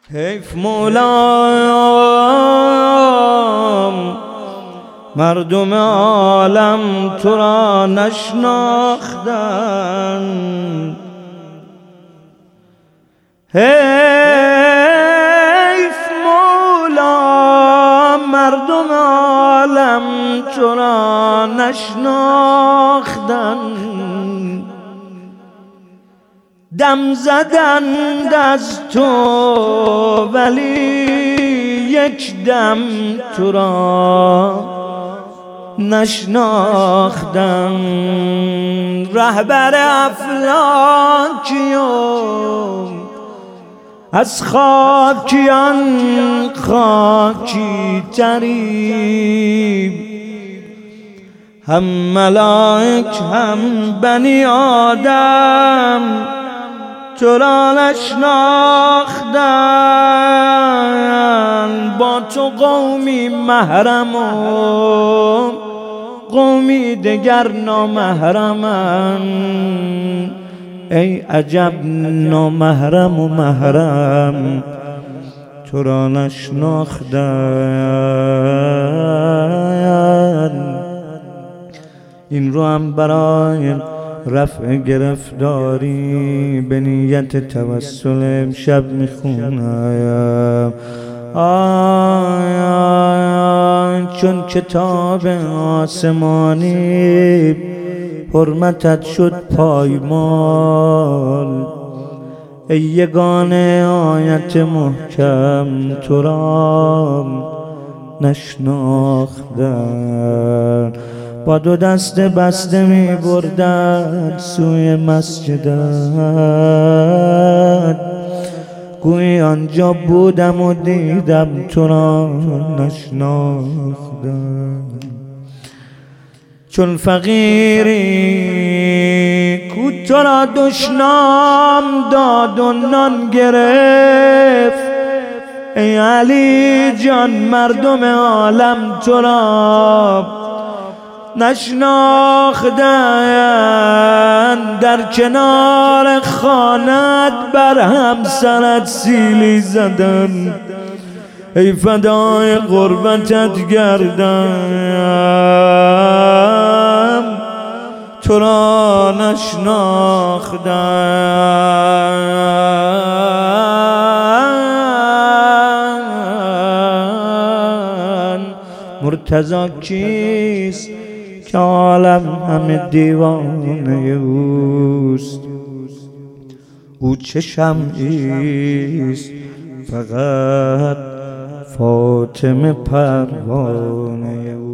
حیف مولام مردم عالم تو را نشناختند، حیف مولا مردم عالم تو را نشناختند، دم زدند از تو ولی یک دم تو را نشناختند. رهبر افلاکیون از خاکیان خاکی تری، هم ملائک هم بنی آدم تو را نشناختند. با تو قومی محرم و قومی دگر نامحرمند، ای عجب نامحرم و محرم تو را نشناختند. این رو هم برای رفع گرفتاری به نیت توسل امشب میخونم. چون کتاب آسمانی حرمتت شد پایمال، ای یگانه آیت محکم تو را نشناختن. با دو دست بسته می بردن سوی مسجدت، گویی آنجا بودم و دیدم تو را نشناختم. چون فقیری کو تو را دشنام داد و نان گرفت، ای علی جان مردم عالم تو را نشناختند. در کنار خانت بر همسرت سیلی زدن، ای فدای قربتت گردم تو را نشناختند. مرتضی کیست که عالم همه دیوانه اوست؟ او چه شمعیست فقط فاطمه پروانه